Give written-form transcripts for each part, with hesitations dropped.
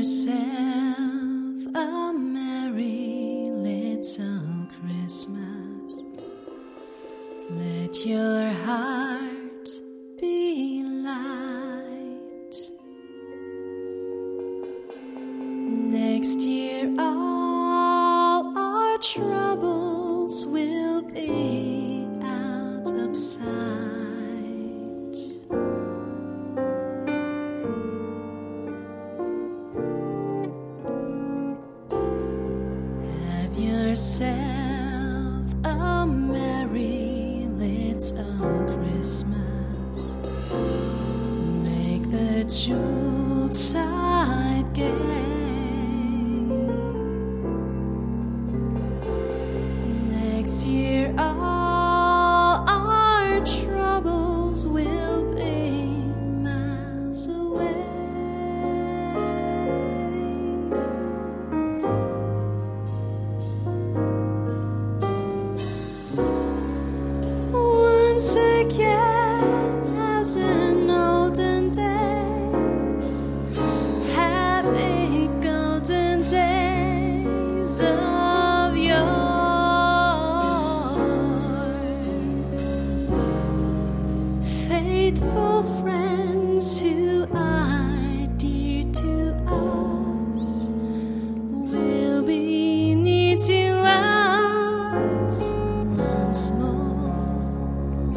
yourself a merry little Christmas. Let your heart be light. Next year all our troubles will be out of sight. Have yourself a merry little Christmas. Make the Yuletide gay. Next year all our troubles will be miles away. Once again, as in olden days, happy golden days of yore. Faithful friends who are dear to us will be near to us once more.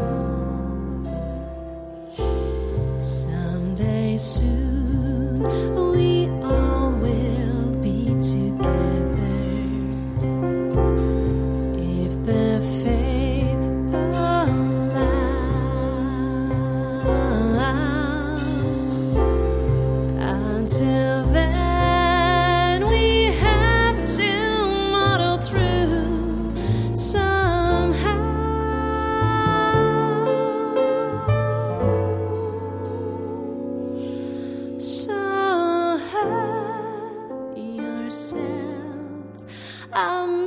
Someday soon we all will be together, if the faith allows. Until then we have to muddle through somehow. So have yourself a